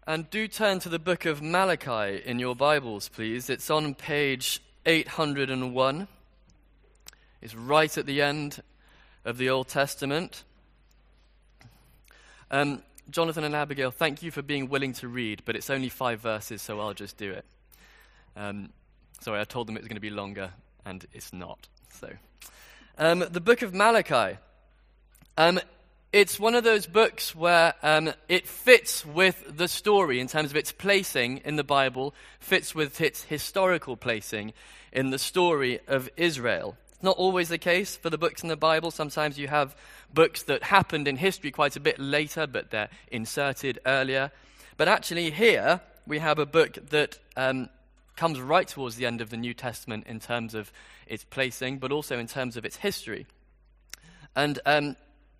And do turn to the book of Malachi in your Bibles, please. It's on page 801. It's right at the end of the Old Testament. Jonathan and Abigail, thank you for being willing to read, but it's only 5 verses, so I'll just do it. Sorry, I told them it was going to be longer, and it's not. So, the book of Malachi. It's one of those books where it fits with the story in terms of its placing in the Bible, fits with its historical placing in the story of Israel. It's not always the case for the books in the Bible. Sometimes you have books that happened in history quite a bit later, but they're inserted earlier. But actually here, we have a book that comes right towards the end of the New Testament in terms of its placing, but also in terms of its history. And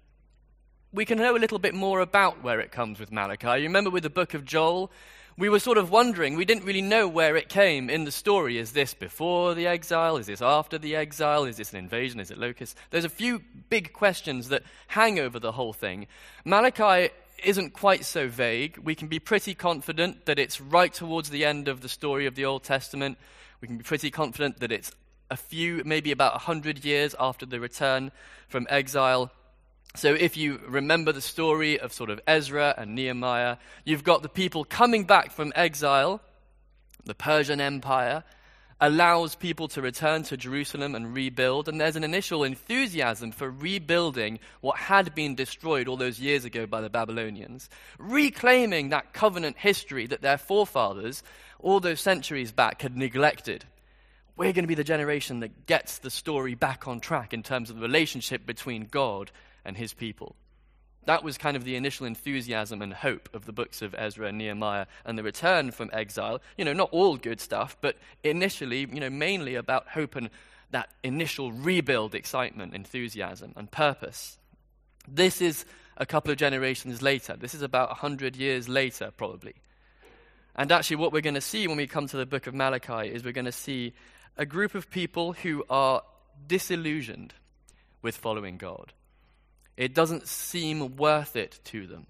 we can know a little bit more about where it comes with Malachi. You remember with the book of Joel, we were sort of wondering, we didn't really know where it came in the story. Is this before the exile? Is this after the exile? Is this an invasion? Is it locusts? There's a few big questions that hang over the whole thing. Malachi isn't quite so vague. We can be pretty confident that it's right towards the end of the story of the Old Testament. We can be pretty confident that it's a few, maybe about 100 years after the return from exile. So if you remember the story of sort of Ezra and Nehemiah, you've got the people coming back from exile. The Persian Empire allows people to return to Jerusalem and rebuild, and there's an initial enthusiasm for rebuilding what had been destroyed all those years ago by the Babylonians, reclaiming that covenant history that their forefathers, all those centuries back, had neglected. We're going to be the generation that gets the story back on track in terms of the relationship between God and his people. That was kind of the initial enthusiasm and hope of the books of Ezra and Nehemiah and the return from exile. Not all good stuff, but initially, mainly about hope and that initial rebuild excitement, enthusiasm, and purpose. This is a couple of generations later. This is about 100 years later, probably. And actually what we're going to see when we come to the book of Malachi is we're going to see a group of people who are disillusioned with following God. It doesn't seem worth it to them.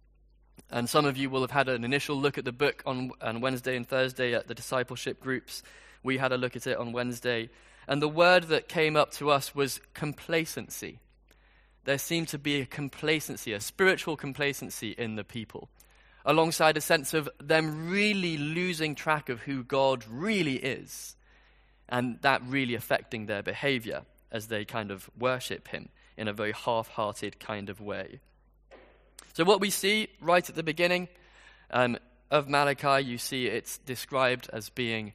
And some of you will have had an initial look at the book on Wednesday and Thursday at the discipleship groups. We had a look at it on Wednesday. And the word that came up to us was complacency. There seemed to be a complacency, a spiritual complacency in the people, alongside a sense of them really losing track of who God really is, and that really affecting their behavior as they kind of worship him in a very half-hearted kind of way. So what we see right at the beginning of Malachi, you see it's described as being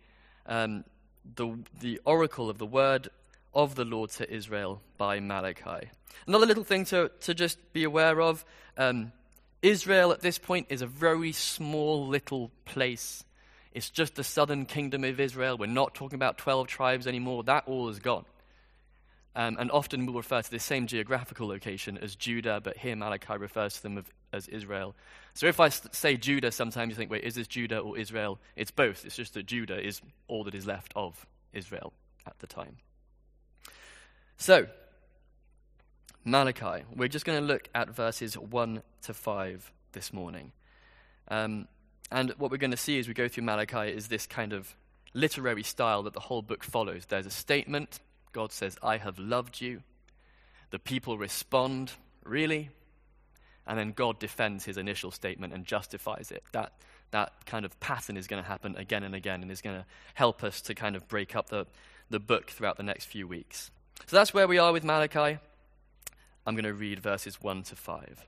the oracle of the word of the Lord to Israel by Malachi. Another little thing to just be aware of, Israel at this point is a very small little place. It's just the southern kingdom of Israel. We're not talking about 12 tribes anymore. That all is gone. And often we'll refer to the same geographical location as Judah, but here Malachi refers to them as Israel. So if I say Judah, sometimes you think, wait, is this Judah or Israel? It's both. It's just that Judah is all that is left of Israel at the time. So, Malachi. We're just going to look at verses 1 to 5 this morning. And what we're going to see as we go through Malachi is this kind of literary style that the whole book follows. There's a statement. God says, I have loved you. The people respond, really? And then God defends his initial statement and justifies it. That kind of pattern is going to happen again and again and is going to help us to kind of break up the book throughout the next few weeks. So that's where we are with Malachi. I'm going to read verses 1 to 5.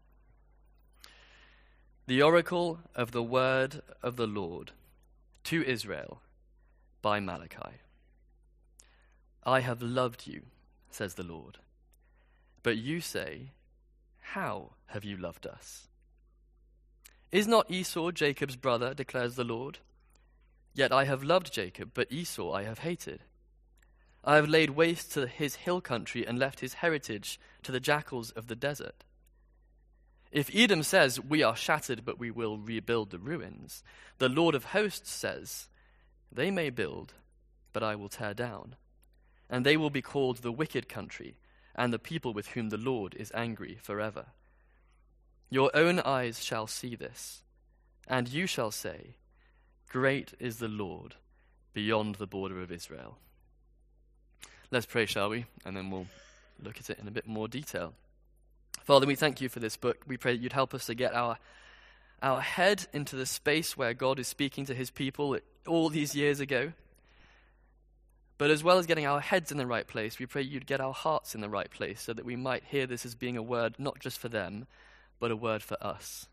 The oracle of the word of the Lord to Israel by Malachi. I have loved you, says the Lord. But you say, how have you loved us? Is not Esau Jacob's brother, declares the Lord? Yet I have loved Jacob, but Esau I have hated. I have laid waste to his hill country and left his heritage to the jackals of the desert. If Edom says, we are shattered, but we will rebuild the ruins, the Lord of hosts says, they may build, but I will tear down. And they will be called the wicked country, and the people with whom the Lord is angry forever. Your own eyes shall see this, and you shall say, great is the Lord beyond the border of Israel. Let's pray, shall we? And then we'll look at it in a bit more detail. Father, we thank you for this book. We pray that you'd help us to get our head into the space where God is speaking to his people all these years ago. But as well as getting our heads in the right place, we pray you'd get our hearts in the right place so that we might hear this as being a word not just for them, but a word for us.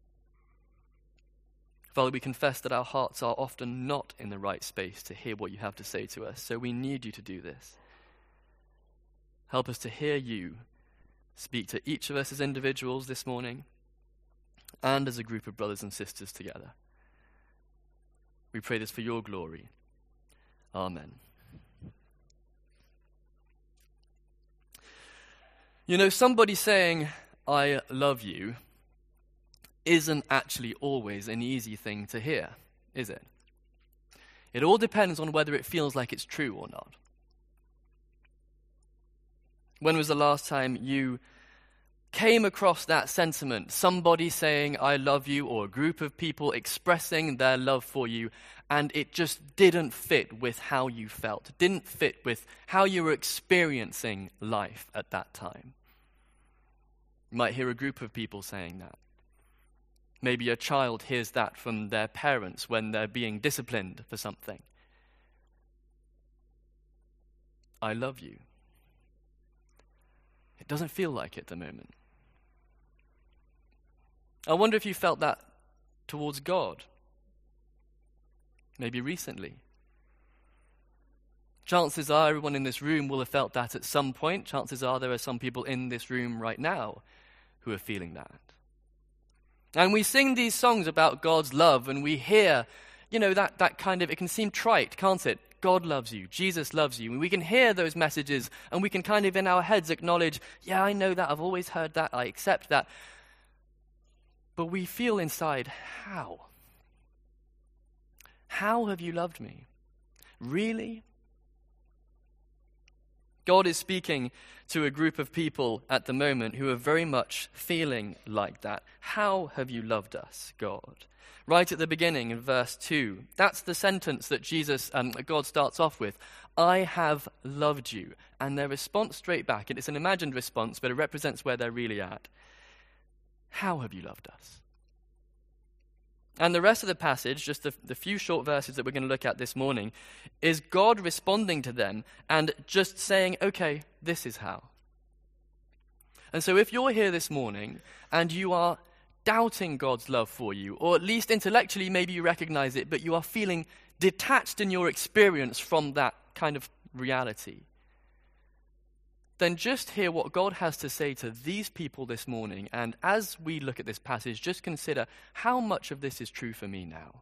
Father, we confess that our hearts are often not in the right space to hear what you have to say to us, so we need you to do this. Help us to hear you speak to each of us as individuals this morning and as a group of brothers and sisters together. We pray this for your glory. Amen. You know, somebody saying, I love you, isn't actually always an easy thing to hear, is it? It all depends on whether it feels like it's true or not. When was the last time you came across that sentiment, somebody saying, I love you, or a group of people expressing their love for you, and it just didn't fit with how you felt, didn't fit with how you were experiencing life at that time? You might hear a group of people saying that. Maybe a child hears that from their parents when they're being disciplined for something. I love you. It doesn't feel like it at the moment. I wonder if you felt that towards God. Maybe recently. Chances are everyone in this room will have felt that at some point. Chances are there are some people in this room right now who are feeling that. And we sing these songs about God's love, and we hear, that kind of, it can seem trite, can't it? God loves you, Jesus loves you. And we can hear those messages, and we can kind of in our heads acknowledge, yeah, I know that, I've always heard that, I accept that. But we feel inside, how? How have you loved me? Really? God is speaking to a group of people at the moment who are very much feeling like that. How have you loved us, God? Right at the beginning in verse 2, that's the sentence that God starts off with. I have loved you. And their response straight back, and it's an imagined response, but it represents where they're really at. How have you loved us? And the rest of the passage, just the few short verses that we're going to look at this morning, is God responding to them and just saying, okay, this is how. And so if you're here this morning and you are doubting God's love for you, or at least intellectually maybe you recognize it, but you are feeling detached in your experience from that kind of reality, then just hear what God has to say to these people this morning. And as we look at this passage, just consider how much of this is true for me now.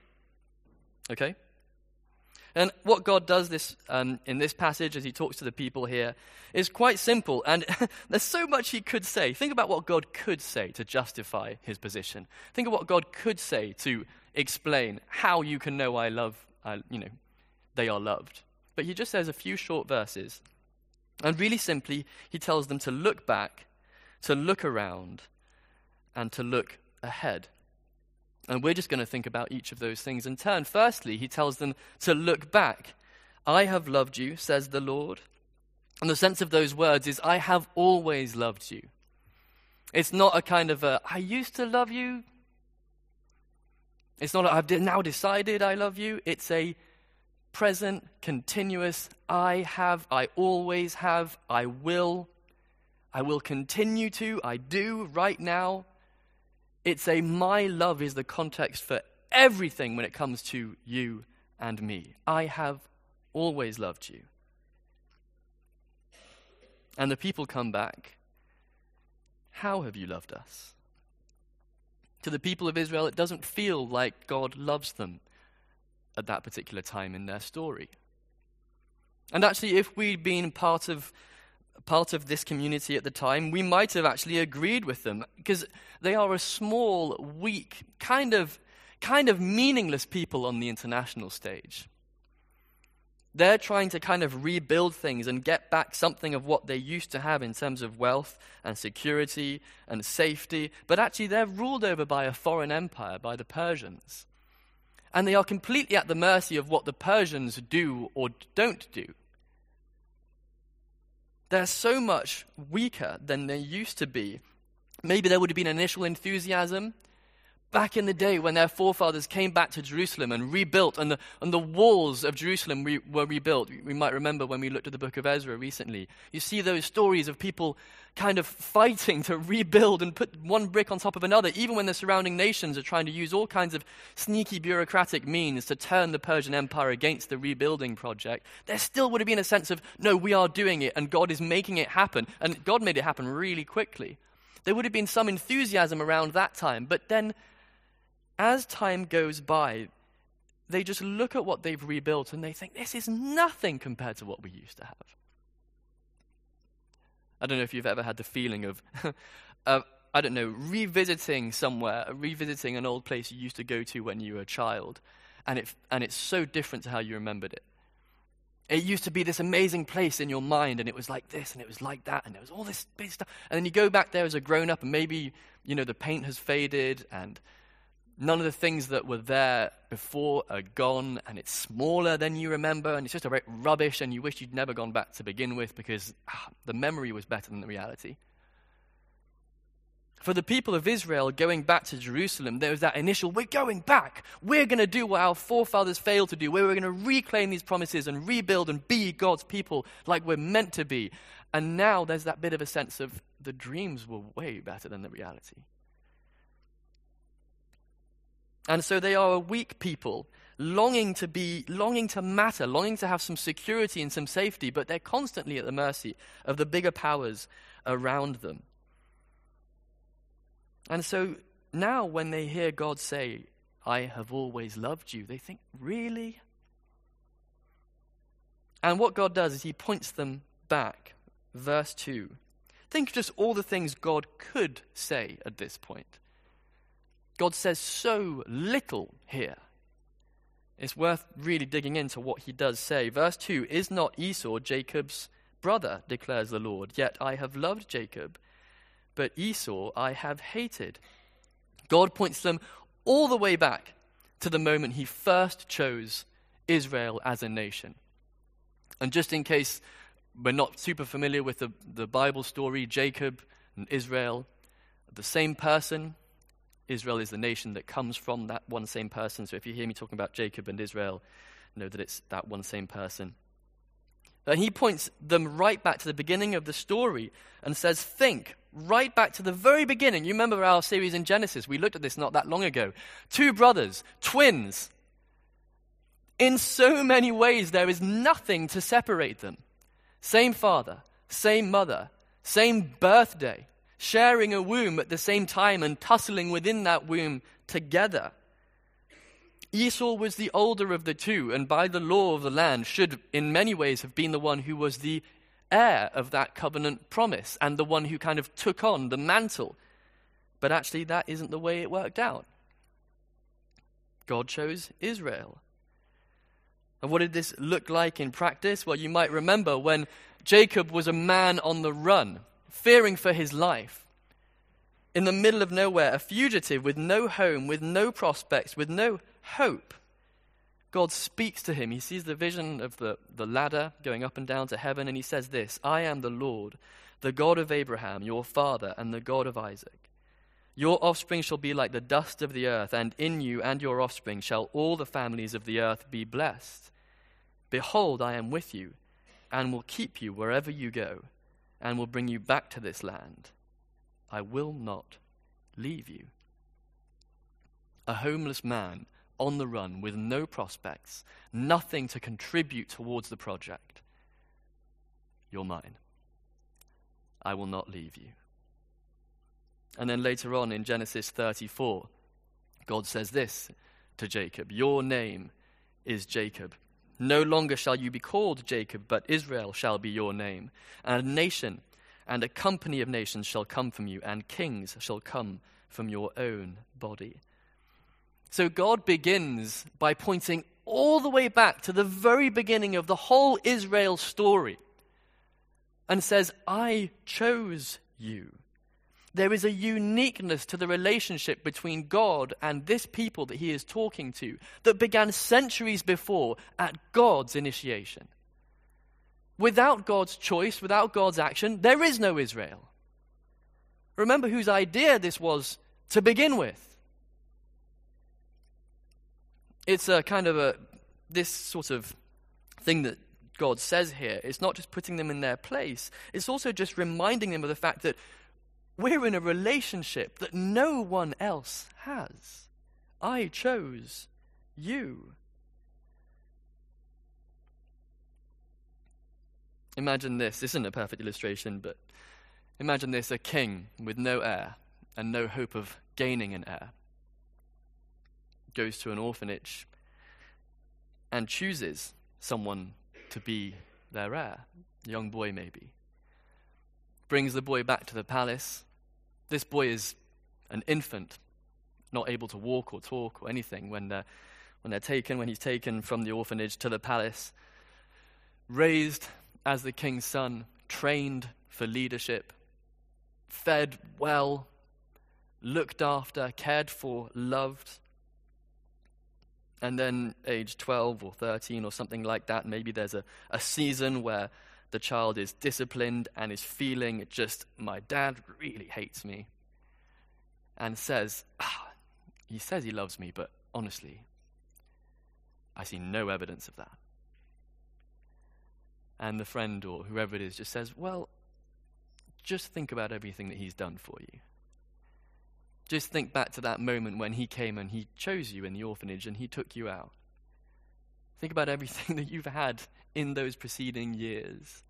Okay? And what God does in this passage as he talks to the people here is quite simple. And there's so much he could say. Think about what God could say to justify his position. Think of what God could say to explain how you can know they are loved. But he just says a few short verses. And really simply, he tells them to look back, to look around, and to look ahead. And we're just going to think about each of those things in turn. Firstly, he tells them to look back. I have loved you, says the Lord. And the sense of those words is, I have always loved you. It's not a kind of I used to love you. It's not I've now decided I love you. It's a present, continuous, I always have, I will continue to, I do right now. It's my love is the context for everything when it comes to you and me. I have always loved you. And the people come back. How have you loved us? To the people of Israel, it doesn't feel like God loves them at that particular time in their story. And actually, if we'd been part of this community at the time, we might have actually agreed with them, because they are a small, weak, kind of meaningless people on the international stage. They're trying to kind of rebuild things and get back something of what they used to have in terms of wealth and security and safety. But actually they're ruled over by a foreign empire, by the Persians. And they are completely at the mercy of what the Persians do or don't do. They're so much weaker than they used to be. Maybe there would have been initial enthusiasm back in the day when their forefathers came back to Jerusalem and rebuilt, and the walls of Jerusalem were rebuilt. We might remember when we looked at the book of Ezra recently. You see those stories of people kind of fighting to rebuild and put one brick on top of another, even when the surrounding nations are trying to use all kinds of sneaky bureaucratic means to turn the Persian Empire against the rebuilding project. There still would have been a sense of, no, we are doing it, and God is making it happen. And God made it happen really quickly. There would have been some enthusiasm around that time, but then as time goes by, they just look at what they've rebuilt and they think, this is nothing compared to what we used to have. I don't know if you've ever had the feeling of, revisiting somewhere, revisiting an old place you used to go to when you were a child, and it's so different to how you remembered it. It used to be this amazing place in your mind, and it was like this, and it was like that, and there was all this big stuff. And then you go back there as a grown-up, and maybe, the paint has faded, and none of the things that were there before are gone, and it's smaller than you remember, and it's just a bit rubbish, and you wish you'd never gone back to begin with because the memory was better than the reality. For the people of Israel going back to Jerusalem, there was that initial, we're going back. We're going to do what our forefathers failed to do. We're going to reclaim these promises and rebuild and be God's people like we're meant to be. And now there's that bit of a sense of the dreams were way better than the reality. And so they are a weak people, longing to matter, longing to have some security and some safety, but they're constantly at the mercy of the bigger powers around them. And so now when they hear God say, I have always loved you, they think, really? And what God does is he points them back. Verse 2. Think of just all the things God could say at this point. God says so little here. It's worth really digging into what he does say. Verse 2, is not Esau Jacob's brother, declares the Lord, yet I have loved Jacob, but Esau I have hated. God points them all the way back to the moment he first chose Israel as a nation. And just in case we're not super familiar with the Bible story, Jacob and Israel, the same person. Israel is the nation that comes from that one same person. So if you hear me talking about Jacob and Israel, know that it's that one same person. And he points them right back to the beginning of the story and says, think, right back to the very beginning. You remember our series in Genesis. We looked at this not that long ago. 2 brothers, twins. In so many ways, there is nothing to separate them. Same father, same mother, same birthday, sharing a womb at the same time and tussling within that womb together. Esau was the older of the two, and by the law of the land should in many ways have been the one who was the heir of that covenant promise and the one who kind of took on the mantle. But actually that isn't the way it worked out. God chose Israel. And what did this look like in practice? Well, you might remember when Jacob was a man on the run, fearing for his life, in the middle of nowhere, a fugitive with no home, with no prospects, with no hope. God speaks to him. He sees the vision of the ladder going up and down to heaven, and he says this, I am the Lord, the God of Abraham, your father, and the God of Isaac. Your offspring shall be like the dust of the earth, and in you and your offspring shall all the families of the earth be blessed. Behold, I am with you, and will keep you wherever you go, and will bring you back to this land. I will not leave you. A homeless man on the run with no prospects, nothing to contribute towards the project. You're mine. I will not leave you. And then later on in Genesis 34, God says this to Jacob, your name is Jacob. No longer shall you be called Jacob, but Israel shall be your name. And a nation and a company of nations shall come from you, and kings shall come from your own body. So God begins by pointing all the way back to the very beginning of the whole Israel story and says, I chose you. There is a uniqueness to the relationship between God and this people that he is talking to that began centuries before at God's initiation. Without God's choice, without God's action, there is no Israel. Remember whose idea this was to begin with. It's a kind of this sort of thing that God says here. It's not just putting them in their place. It's also just reminding them of the fact that we're in a relationship that no one else has. I chose you. Imagine this. This isn't a perfect illustration, but imagine this, a king with no heir and no hope of gaining an heir. Goes to an orphanage and chooses someone to be their heir, a young boy maybe. Brings the boy back to the palace. This boy is an infant, not able to walk or talk or anything when he's taken from the orphanage to the palace. Raised as the king's son, trained for leadership, fed well, looked after, cared for, loved. And then age 12 or 13 or something like that, maybe there's a season where the child is disciplined and is feeling just, my dad really hates me. And says, he says he loves me, but honestly, I see no evidence of that. And the friend or whoever it is just says, well, just think about everything that he's done for you. Just think back to that moment when he came and he chose you in the orphanage and he took you out. Think about everything that you've had in those preceding years.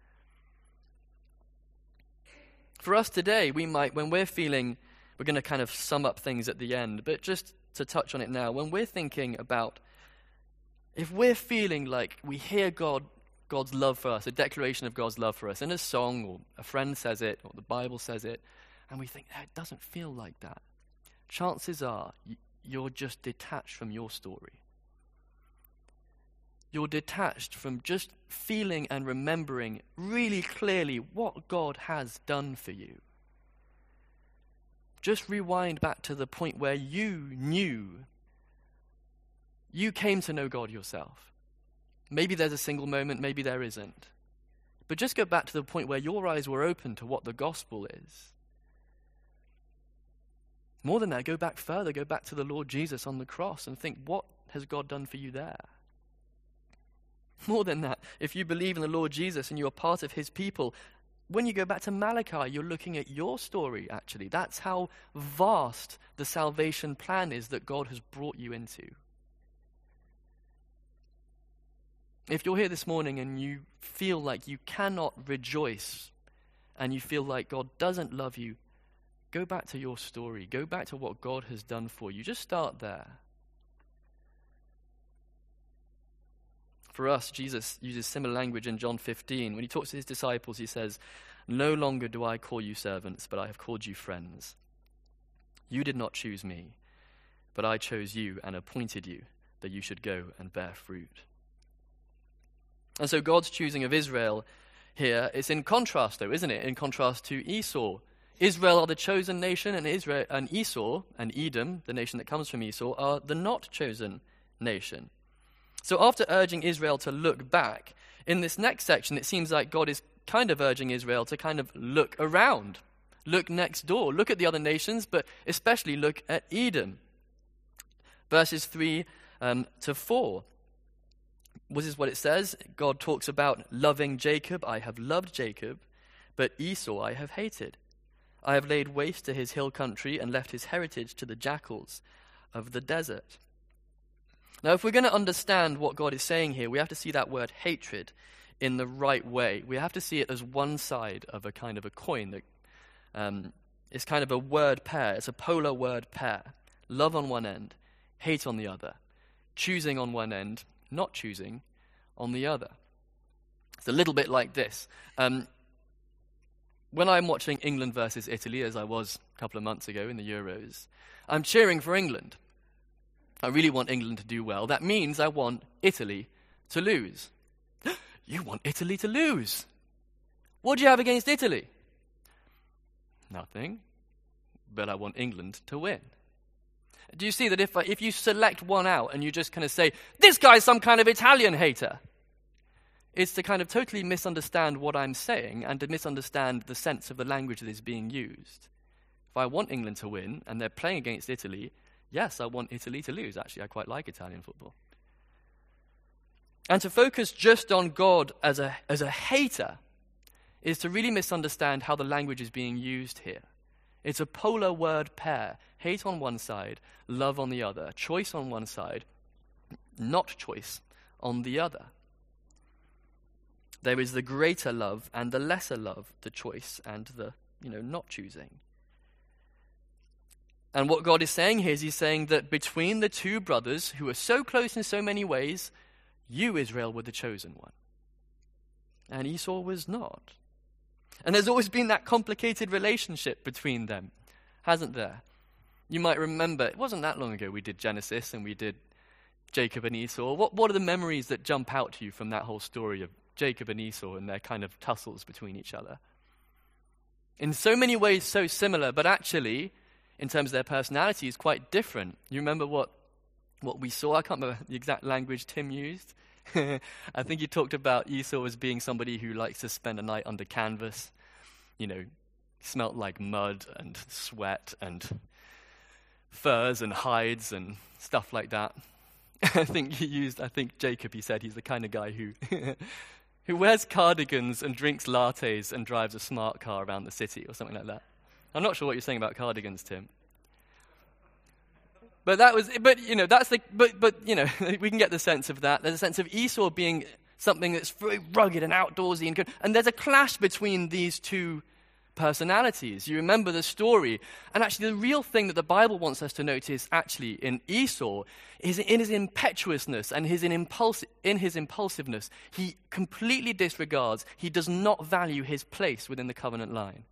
For us today, we might, when we're feeling, we're going to kind of sum up things at the end, but just to touch on it now, when we're thinking about, if we're feeling like we hear God's love for us, a declaration of God's love for us in a song, or a friend says it, or the Bible says it, and we think, it doesn't feel like that. Chances are you're just detached from your story. You're detached from just feeling and remembering really clearly what God has done for you. Just rewind back to the point where you came to know God yourself. Maybe there's a single moment, maybe there isn't. But just go back to the point where your eyes were open to what the gospel is. More than that, go back further, go back to the Lord Jesus on the cross and think, what has God done for you there? More than that, if you believe in the Lord Jesus and you are part of his people, when you go back to Malachi, you're looking at your story, actually. That's how vast the salvation plan is that God has brought you into. If you're here this morning and you feel like you cannot rejoice and you feel like God doesn't love you, go back to your story. Go back to what God has done for you. Just start there. For us, Jesus uses similar language in John 15. When he talks to his disciples, he says, "No longer do I call you servants, but I have called you friends. You did not choose me, but I chose you and appointed you that you should go and bear fruit." And so God's choosing of Israel here is in contrast, though, isn't it? In contrast to Esau. Israel are the chosen nation, and Esau, and Edom, the nation that comes from Esau, are the not chosen nation. So after urging Israel to look back, in this next section, it seems like God is kind of urging Israel to kind of look around, look next door, look at the other nations, but especially look at Edom. Verses 3 to 4. This is what it says. God talks about loving Jacob. I have loved Jacob, but Esau I have hated. I have laid waste to his hill country and left his heritage to the jackals of the desert. Now, if we're going to understand what God is saying here, we have to see that word hatred in the right way. We have to see it as one side of a kind of a coin that is kind of a word pair. It's a polar word pair. Love on one end, hate on the other. Choosing on one end, not choosing on the other. It's a little bit like this. When I'm watching England versus Italy, as I was a couple of months ago in the Euros, I'm cheering for England. I really want England to do well. That means I want Italy to lose. You want Italy to lose? What do you have against Italy? Nothing, but I want England to win. Do you see that if you select one out and you just kind of say, this guy's some kind of Italian hater, it's to kind of totally misunderstand what I'm saying and to misunderstand the sense of the language that is being used. If I want England to win and they're playing against Italy, yes, I want Italy to lose. Actually, I quite like Italian football. And to focus just on God as a hater is to really misunderstand how the language is being used here. It's a polar word pair. Hate on one side, love on the other. Choice on one side, not choice on the other. There is the greater love and the lesser love, the choice and the, not choosing. And what God is saying here is he's saying that between the two brothers who are so close in so many ways, you, Israel, were the chosen one. And Esau was not. And there's always been that complicated relationship between them, hasn't there? You might remember, it wasn't that long ago we did Genesis and we did Jacob and Esau. What are the memories that jump out to you from that whole story of Jacob and Esau and their kind of tussles between each other? In so many ways so similar, but actually, in terms of their personalities, quite different. You remember what we saw? I can't remember the exact language Tim used. I think he talked about Esau as being somebody who likes to spend a night under canvas. Smelt like mud and sweat and furs and hides and stuff like that. I think Jacob, he said he's the kind of guy who who wears cardigans and drinks lattes and drives a smart car around the city or something like that. I'm not sure what you're saying about cardigans, Tim. We can get the sense of that. There's a sense of Esau being something that's very rugged and outdoorsy and good. And there's a clash between these two personalities. You remember the story. And actually the real thing that the Bible wants us to notice actually in Esau is in his impetuousness and in his impulsiveness. He completely disregards, he does not value his place within the covenant line.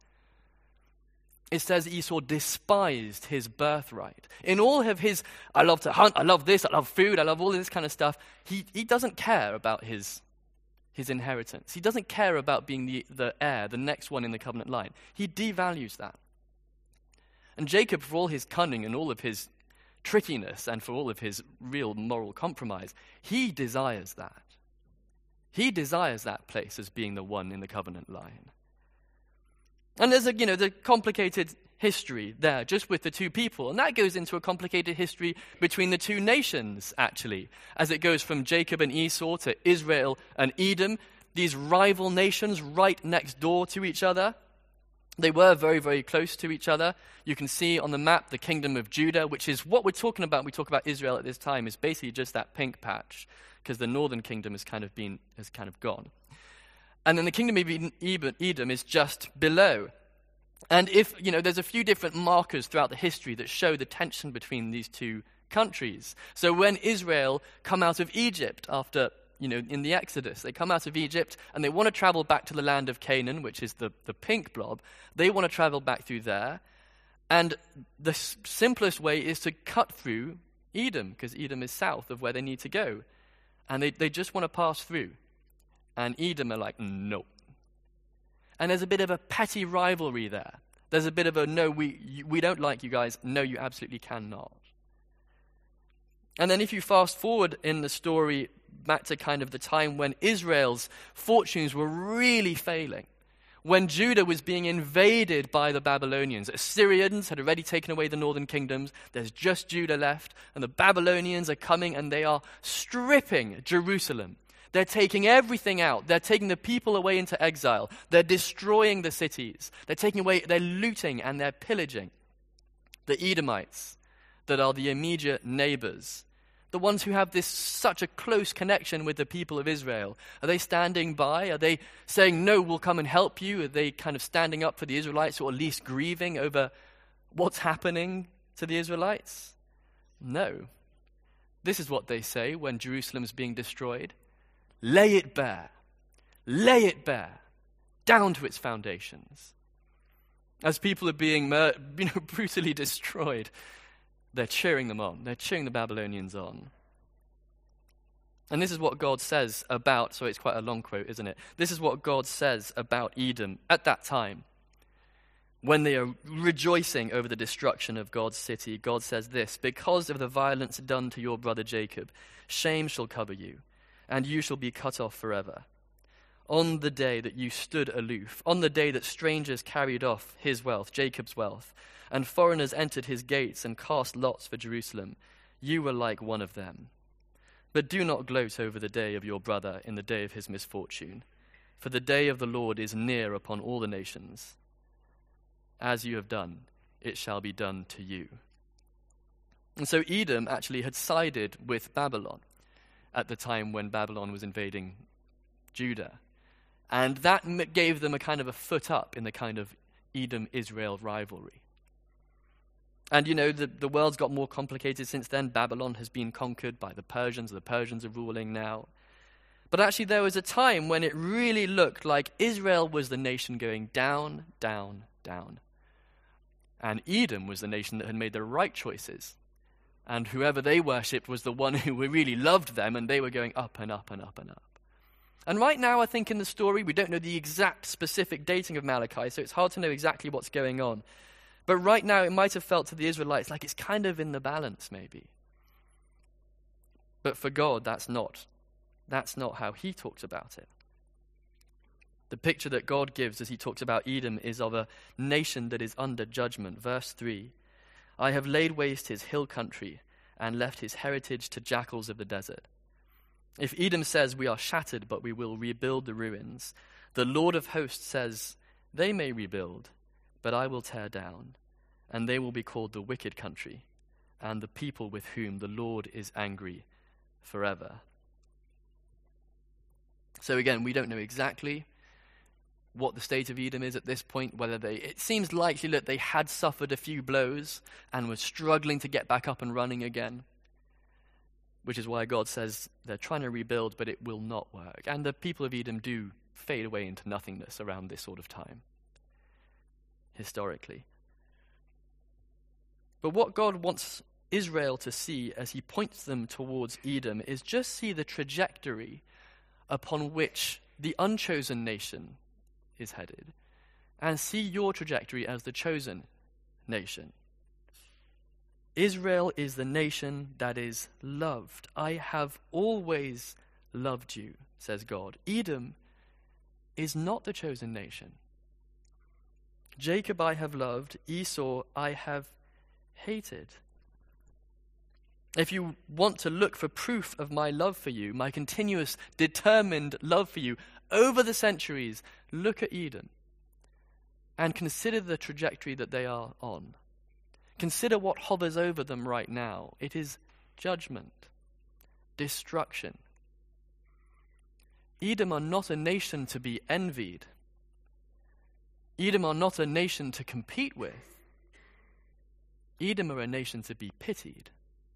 It says Esau despised his birthright. In all of his, I love to hunt, I love this, I love food, I love all this kind of stuff, he doesn't care about his inheritance. He doesn't care about being the heir, the next one in the covenant line. He devalues that. And Jacob, for all his cunning and all of his trickiness and for all of his real moral compromise, he desires that. He desires that place as being the one in the covenant line. And there's the complicated history there just with the two people. And that goes into a complicated history between the two nations, actually, as it goes from Jacob and Esau to Israel and Edom, these rival nations right next door to each other. They were very, very close to each other. You can see on the map the kingdom of Judah, which is what we're talking about when we talk about Israel at this time, is basically just that pink patch, because the northern kingdom has kind of gone. And then the kingdom of Edom is just below. And there's a few different markers throughout the history that show the tension between these two countries. So when Israel come out of Egypt after, in the Exodus, they come out of Egypt and they want to travel back to the land of Canaan, which is the pink blob. They want to travel back through there. And the simplest way is to cut through Edom, because Edom is south of where they need to go. And they just want to pass through. And Edom are like, no. And there's a bit of a petty rivalry there. There's a bit of a, no, we don't like you guys. No, you absolutely cannot. And then if you fast forward in the story back to kind of the time when Israel's fortunes were really failing, when Judah was being invaded by the Babylonians. Assyrians had already taken away the northern kingdoms. There's just Judah left. And the Babylonians are coming and they are stripping Jerusalem. They're taking everything out. They're taking the people away into exile. They're destroying the cities. They're looting and they're pillaging. The Edomites that are the immediate neighbors, the ones who have such a close connection with the people of Israel, are they standing by? Are they saying, no, we'll come and help you? Are they kind of standing up for the Israelites, or at least grieving over what's happening to the Israelites? No. This is what they say when Jerusalem's being destroyed. Lay it bare, down to its foundations. As people are being brutally destroyed, They're cheering them on. They're cheering the Babylonians on. And this is what God says about, so it's quite a long quote, isn't it? This is what God says about Edom at that time. When they are rejoicing over the destruction of God's city, God says this: "Because of the violence done to your brother Jacob, shame shall cover you, and you shall be cut off forever. On the day that you stood aloof, on the day that strangers carried off his wealth, Jacob's wealth, and foreigners entered his gates and cast lots for Jerusalem, you were like one of them. But do not gloat over the day of your brother in the day of his misfortune, for the day of the Lord is near upon all the nations. As you have done, it shall be done to you." And so Edom actually had sided with Babylon at the time when Babylon was invading Judah. And that gave them a kind of a foot up in the kind of Edom-Israel rivalry. And, you know, the world's got more complicated since then. Babylon has been conquered by the Persians. The Persians are ruling now. But actually there was a time when it really looked like Israel was the nation going down, down, down. And Edom was the nation that had made the right choices. And whoever they worshipped was the one who really loved them, and they were going up and up and up and up. And right now, I think in the story, we don't know the exact specific dating of Malachi, so it's hard to know exactly what's going on. But right now, it might have felt to the Israelites like it's kind of in the balance, maybe. But for God, that's not how he talks about it. The picture that God gives as he talks about Edom is of a nation that is under judgment. Verse 3, "I have laid waste his hill country and left his heritage to jackals of the desert." If Edom says, "We are shattered, but we will rebuild the ruins," the Lord of hosts says, "They may rebuild, but I will tear down, and they will be called the wicked country, and the people with whom the Lord is angry forever." So again, we don't know exactly what the state of Edom is at this point, it seems likely that they had suffered a few blows and were struggling to get back up and running again, which is why God says they're trying to rebuild, but it will not work. And the people of Edom do fade away into nothingness around this sort of time, historically. But what God wants Israel to see as he points them towards Edom is just see the trajectory upon which the unchosen nation is headed, and see your trajectory as the chosen nation. Israel is the nation that is loved. "I have always loved you," says God. Edom is not the chosen nation. "Jacob I have loved, Esau I have hated." If you want to look for proof of my love for you, my continuous, determined love for you over the centuries, look at Edom and consider the trajectory that they are on. Consider what hovers over them right now. It is judgment, destruction. Edom are not a nation to be envied. Edom are not a nation to compete with. Edom are a nation to be pitied.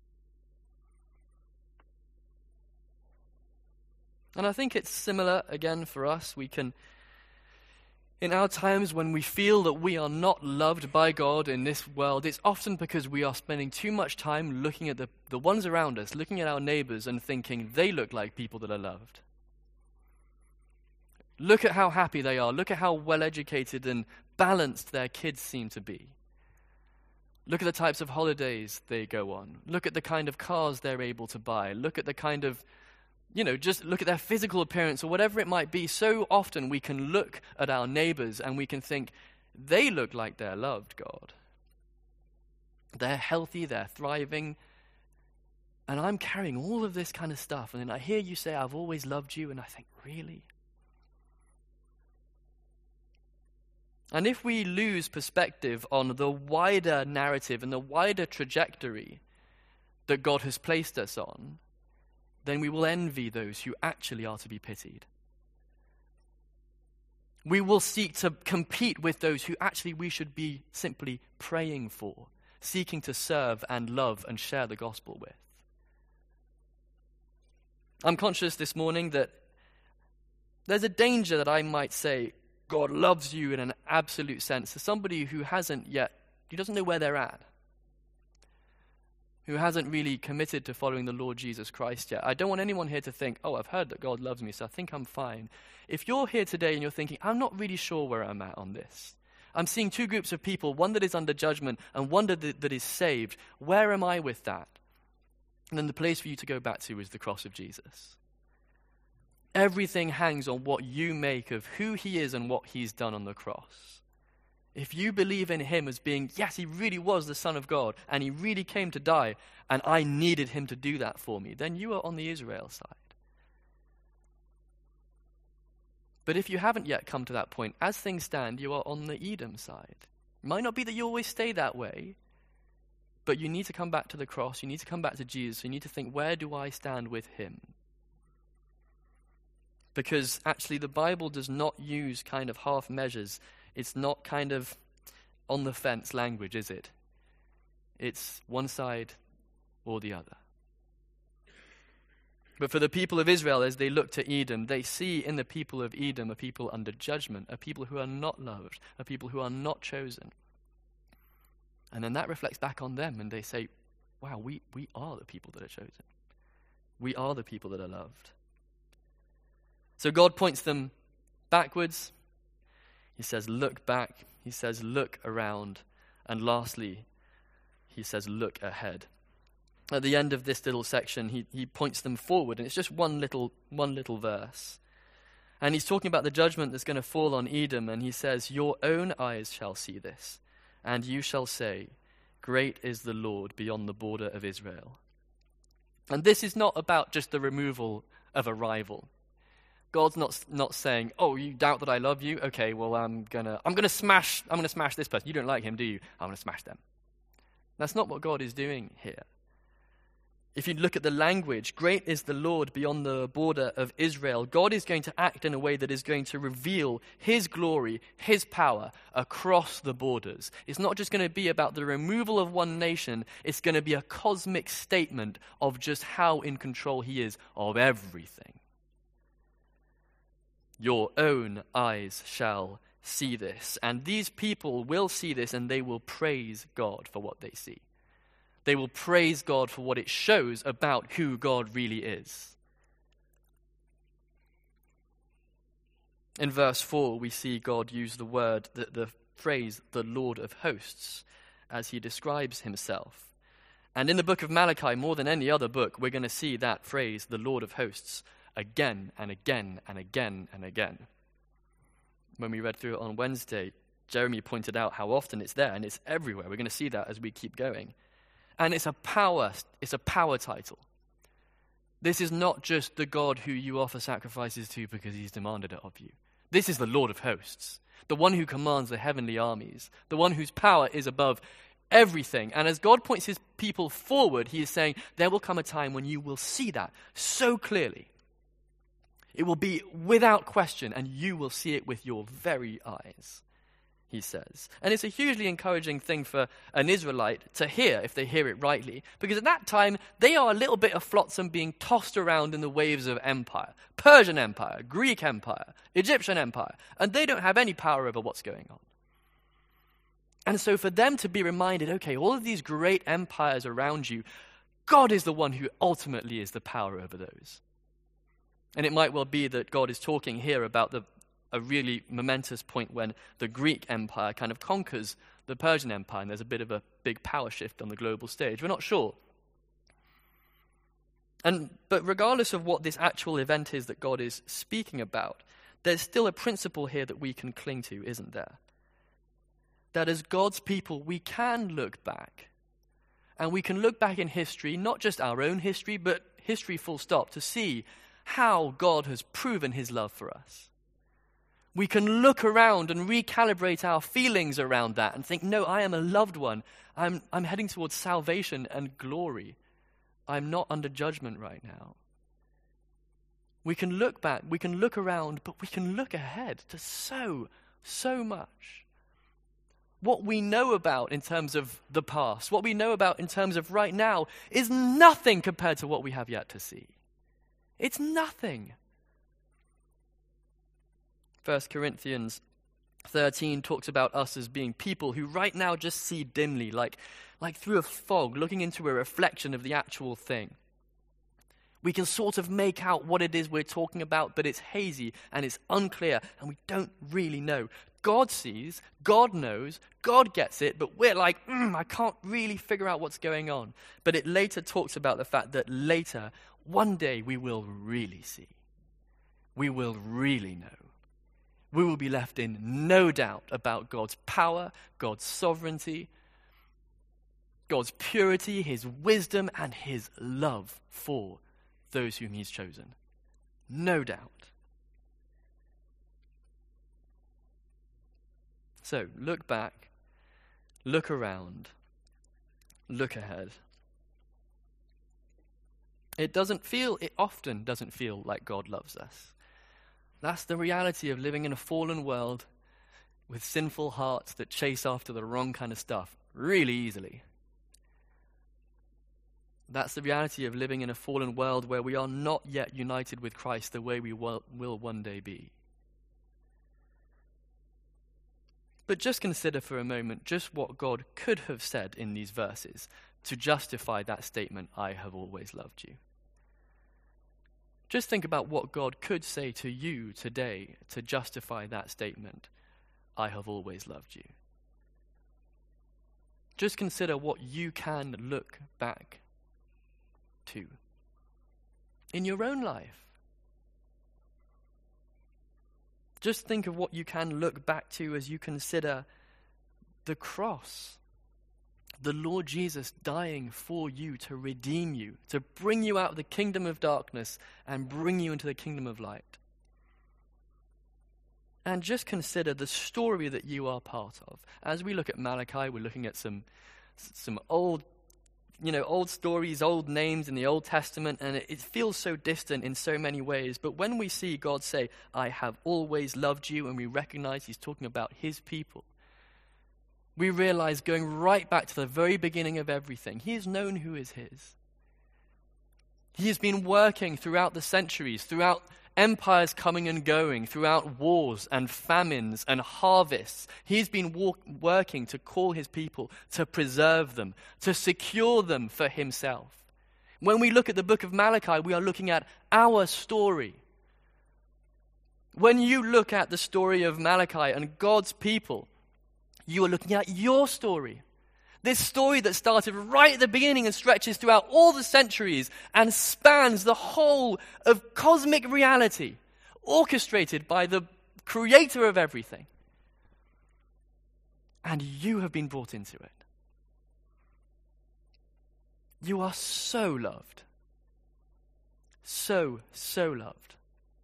And I think it's similar, again, for us. We can, in our times when we feel that we are not loved by God in this world, it's often because we are spending too much time looking at the ones around us, looking at our neighbors and thinking they look like people that are loved. Look at how happy they are. Look at how well educated and balanced their kids seem to be. Look at the types of holidays they go on. Look at the kind of cars they're able to buy. Look at the kind of, just look at their physical appearance or whatever it might be. So often we can look at our neighbors and we can think, they look like they're loved, God. They're healthy, they're thriving, and I'm carrying all of this kind of stuff. And then I hear you say, "I've always loved you," and I think, really? And if we lose perspective on the wider narrative and the wider trajectory that God has placed us on, then we will envy those who actually are to be pitied. We will seek to compete with those who actually we should be simply praying for, seeking to serve and love and share the gospel with. I'm conscious this morning that there's a danger that I might say, God loves you in an absolute sense, to somebody who doesn't know where they're at. who hasn't really committed to following the Lord Jesus Christ yet. I don't want anyone here to think, oh, I've heard that God loves me, so I think I'm fine. If you're here today and you're thinking, I'm not really sure where I'm at on this. I'm seeing two groups of people, one that is under judgment and one that is saved. Where am I with that? And then the place for you to go back to is the cross of Jesus. Everything hangs on what you make of who he is and what he's done on the cross. If you believe in him as being, yes, he really was the Son of God, and he really came to die, and I needed him to do that for me, then you are on the Israel side. But if you haven't yet come to that point, as things stand, you are on the Edom side. It might not be that you always stay that way, but you need to come back to the cross, you need to come back to Jesus, you need to think, where do I stand with him? Because actually the Bible does not use kind of half measures. It's not kind of on the fence language, is it? It's one side or the other. But for the people of Israel, as they look to Edom, they see in the people of Edom a people under judgment, a people who are not loved, a people who are not chosen. And then that reflects back on them, and they say, wow, we are the people that are chosen. We are the people that are loved. So God points them backwards. He says, look back. He says, look around. And lastly, he says, look ahead. At the end of this little section, he points them forward, and it's just one little verse. And he's talking about the judgment that's going to fall on Edom, and he says, your own eyes shall see this, and you shall say, great is the Lord beyond the border of Israel. And this is not about just the removal of a rival. God's not saying, oh, you doubt that I love you? Okay, well, I'm gonna smash this person. You don't like him, do you? I'm gonna smash them. That's not what God is doing here. If you look at the language, great is the Lord beyond the border of Israel. God is going to act in a way that is going to reveal his glory, his power across the borders. It's not just going to be about the removal of one nation. It's going to be a cosmic statement of just how in control he is of everything. Your own eyes shall see this. And these people will see this, and they will praise God for what they see. They will praise God for what it shows about who God really is. In verse 4, we see God use the phrase, the Lord of hosts, as he describes himself. And in the book of Malachi, more than any other book, we're going to see that phrase, the Lord of hosts, again and again and again and again. When we read through it on Wednesday, Jeremy pointed out how often it's there, and it's everywhere. We're going to see that as we keep going. And it's a power title. This is not just the God who you offer sacrifices to because he's demanded it of you. This is the Lord of hosts, the one who commands the heavenly armies, the one whose power is above everything. And as God points his people forward, he is saying, there will come a time when you will see that so clearly. It will be without question, and you will see it with your very eyes, he says. And it's a hugely encouraging thing for an Israelite to hear, if they hear it rightly, because at that time, they are a little bit of flotsam being tossed around in the waves of empire. Persian Empire, Greek Empire, Egyptian Empire, and they don't have any power over what's going on. And so for them to be reminded, okay, all of these great empires around you, God is the one who ultimately is the power over those. And it might well be that God is talking here about a really momentous point when the Greek Empire kind of conquers the Persian Empire, and there's a bit of a big power shift on the global stage. We're not sure. But regardless of what this actual event is that God is speaking about, there's still a principle here that we can cling to, isn't there? That as God's people, we can look back. And we can look back in history, not just our own history, but history full stop, to see how God has proven his love for us. We can look around and recalibrate our feelings around that and think, no, I am a loved one. I'm heading towards salvation and glory. I'm not under judgment right now. We can look back, we can look around, but we can look ahead to so much. What we know about in terms of the past, what we know about in terms of right now, is nothing compared to what we have yet to see. It's nothing. 1 Corinthians 13 talks about us as being people who right now just see dimly, like through a fog, looking into a reflection of the actual thing. We can sort of make out what it is we're talking about, but it's hazy and it's unclear and we don't really know. God sees, God knows, God gets it, but we're like, I can't really figure out what's going on. But it later talks about the fact that later, one day we will really see. We will really know. We will be left in no doubt about God's power, God's sovereignty, God's purity, his wisdom, and his love for those whom he's chosen. No doubt. So, look back, look around, look ahead. It often doesn't feel like God loves us. That's the reality of living in a fallen world with sinful hearts that chase after the wrong kind of stuff really easily. That's the reality of living in a fallen world where we are not yet united with Christ the way we will one day be. But just consider for a moment just what God could have said in these verses to justify that statement, I have always loved you. Just think about what God could say to you today to justify that statement, I have always loved you. Just consider what you can look back to in your own life. Just think of what you can look back to as you consider the cross, the Lord Jesus dying for you to redeem you, to bring you out of the kingdom of darkness and bring you into the kingdom of light. And just consider the story that you are part of. As we look at Malachi, we're looking at some old stories, old names in the Old Testament, and it feels so distant in so many ways. But when we see God say, I have always loved you, and we recognize he's talking about his people, we realize going right back to the very beginning of everything, he has known who is his. He has been working throughout the centuries, throughout empires coming and going, throughout wars and famines and harvests. He's been working to call his people, to preserve them, to secure them for himself. When we look at the book of Malachi, we are looking at our story. When you look at the story of Malachi and God's people, you are looking at your story. This story that started right at the beginning and stretches throughout all the centuries and spans the whole of cosmic reality, orchestrated by the creator of everything. And you have been brought into it. You are so loved. So loved.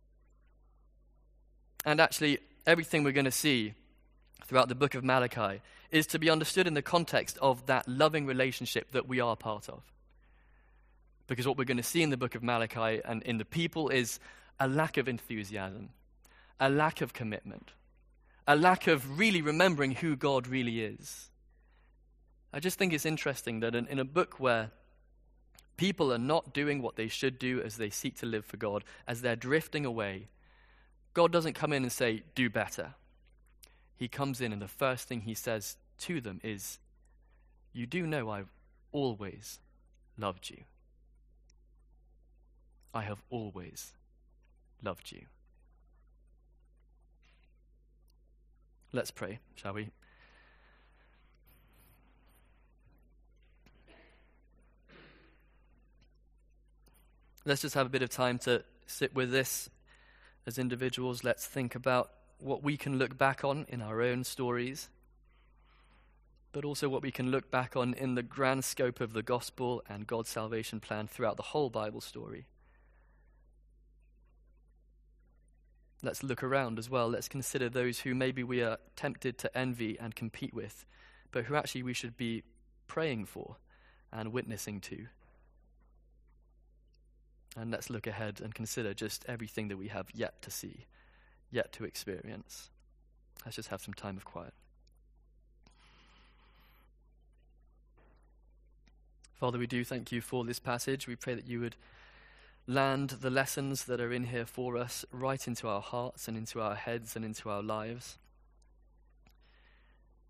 And actually, everything we're going to see throughout the book of Malachi is to be understood in the context of that loving relationship that we are part of. Because what we're going to see in the book of Malachi and in the people is a lack of enthusiasm, a lack of commitment, a lack of really remembering who God really is. I just think it's interesting that in a book where people are not doing what they should do as they seek to live for God, as they're drifting away, God doesn't come in and say, do better. He comes in and the first thing he says to them is, you do know I've always loved you. I have always loved you. Let's pray, shall we? Let's just have a bit of time to sit with this as individuals. Let's think about what we can look back on in our own stories, but also what we can look back on in the grand scope of the gospel and God's salvation plan throughout the whole Bible story. Let's look around as well. Let's consider those who maybe we are tempted to envy and compete with, but who actually we should be praying for and witnessing to. And let's look ahead and consider just everything that we have yet to see, yet to experience. Let's just have some time of quiet. Father, we do thank you for this passage. We pray that you would land the lessons that are in here for us right into our hearts and into our heads and into our lives.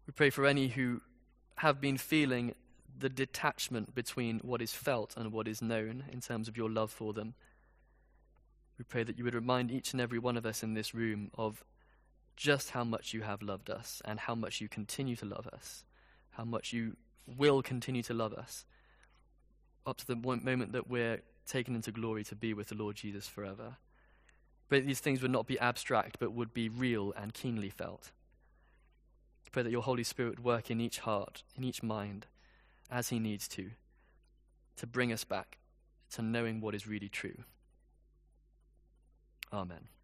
We pray for any who have been feeling the detachment between what is felt and what is known in terms of your love for them. We pray that you would remind each and every one of us in this room of just how much you have loved us and how much you continue to love us, how much you will continue to love us, up to the moment that we're taken into glory to be with the Lord Jesus forever. Pray that these things would not be abstract, but would be real and keenly felt. Pray that your Holy Spirit would work in each heart, in each mind, as he needs to bring us back to knowing what is really true. Amen.